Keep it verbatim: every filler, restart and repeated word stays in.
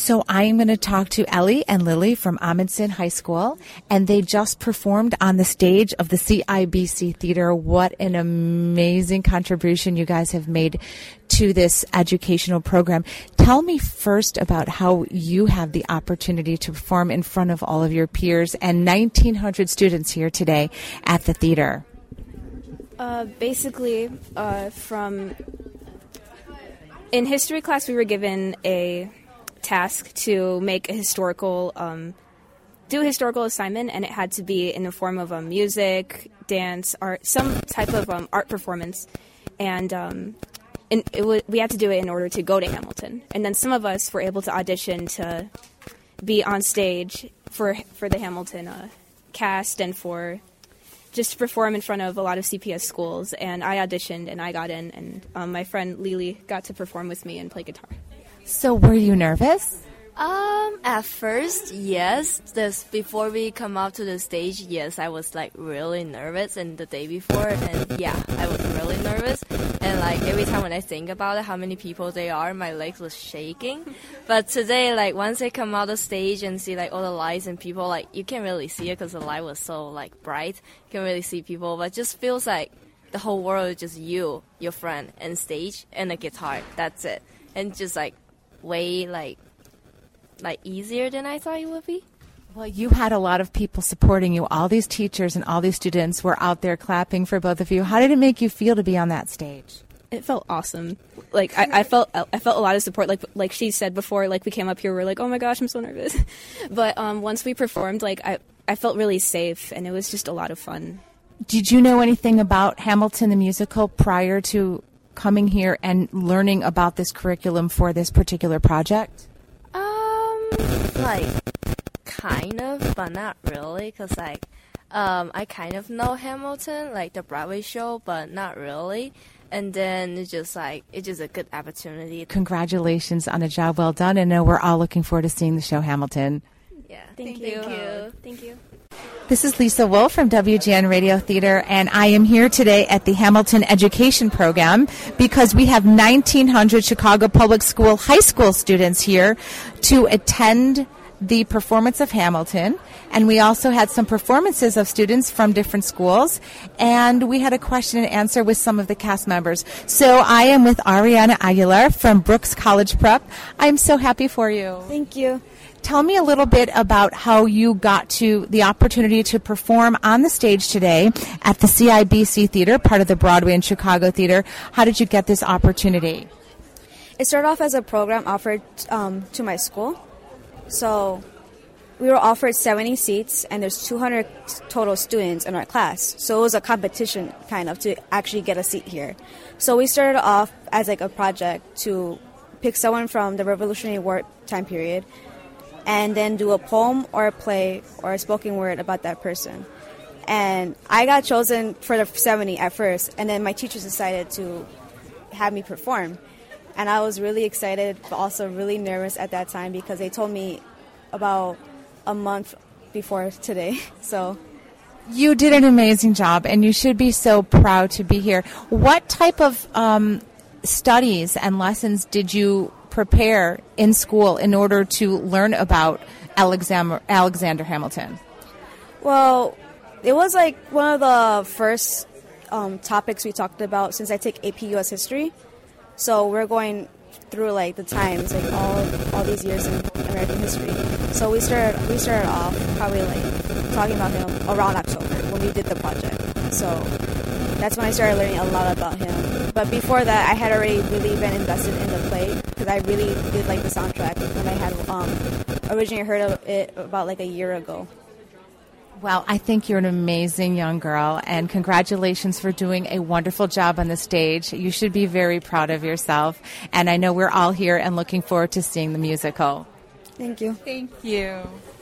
So I am going to talk to Ellie and Lily from Amundsen High School, and they just performed on the stage of the C I B C Theater. What an amazing contribution you guys have made to this educational program. Tell me first about how you have the opportunity to perform in front of all of your peers and nineteen hundred students here today at the theater. Uh, basically, uh, from in history class, we were given a task to make a historical, um, do a historical assignment, and it had to be in the form of um, music, dance, art, some type of um, art performance, and um, and it w- we had to do it in order to go to Hamilton. And then some of us were able to audition to be on stage for for the Hamilton uh, cast and for just to perform in front of a lot of C P S schools. And I auditioned and I got in, and um, my friend Lily got to perform with me and play guitar. So were you nervous? Um, at first, yes. This before we come up to the stage, yes, I was like really nervous. And the day before, and yeah, I was really nervous. And like every time when I think about it, how many people there are, my legs was shaking. But today, like once I come out the stage and see like all the lights and people, like you can't really see it because the light was so like bright. You can't really see people, but it just feels like the whole world is just you, your friend, and stage and a guitar. That's it, and just like way like. like easier than I thought it would be. Well, you had a lot of people supporting you. All these teachers and all these students were out there clapping for both of you. How did it make you feel to be on that stage? It felt awesome. Like I, I felt, I felt a lot of support. Like like she said before, like we came up here, we we're like, oh my gosh, I'm so nervous. But um, once we performed, like I, I felt really safe, and it was just a lot of fun. Did you know anything about Hamilton the musical prior to coming here and learning about this curriculum for this particular project? Like, kind of, but not really, because, like, um, I kind of know Hamilton, like the Broadway show, but not really. And then it's just, like, it's just a good opportunity. Congratulations on a job well done, and uh, we're all looking forward to seeing the show Hamilton. Yeah, thank, thank you. you. Thank you. This is Lisa Wolf from W G N Radio Theater, and I am here today at the Hamilton Education Program because we have nineteen hundred Chicago Public School high school students here to attend the performance of Hamilton, and we also had some performances of students from different schools, and we had a question and answer with some of the cast members. So I am with Ariana Aguilar from Brooks College Prep. I'm so happy for you. Thank you. Tell me a little bit about how you got to the opportunity to perform on the stage today at the C I B C Theater, part of the Broadway and Chicago Theater. How did you get this opportunity? It started off as a program offered um, to my school. So we were offered seventy seats, and there's two hundred total students in our class. So it was a competition kind of to actually get a seat here. So we started off as like a project to pick someone from the Revolutionary War time period and then do a poem or a play or a spoken word about that person. And I got chosen for the seventy at first, and then my teachers decided to have me perform. And I was really excited, but also really nervous at that time because they told me about a month before today. So you did an amazing job, and you should be so proud to be here. What type of um, studies and lessons did you prepare in school in order to learn about Alexander, Alexander Hamilton? Well, it was like one of the first um, topics we talked about since I take A P U S history. So we're going through like the times, like all all these years in American history. So we started we started off probably like talking about him around October when we did the project. So that's when I started learning a lot about him. But before that, I had already really been invested in the play because I really did like the soundtrack when I had um, originally heard of it about like a year ago. Well, I think you're an amazing young girl, and congratulations for doing a wonderful job on the stage. You should be very proud of yourself, and I know we're all here and looking forward to seeing the musical. Thank you. Thank you.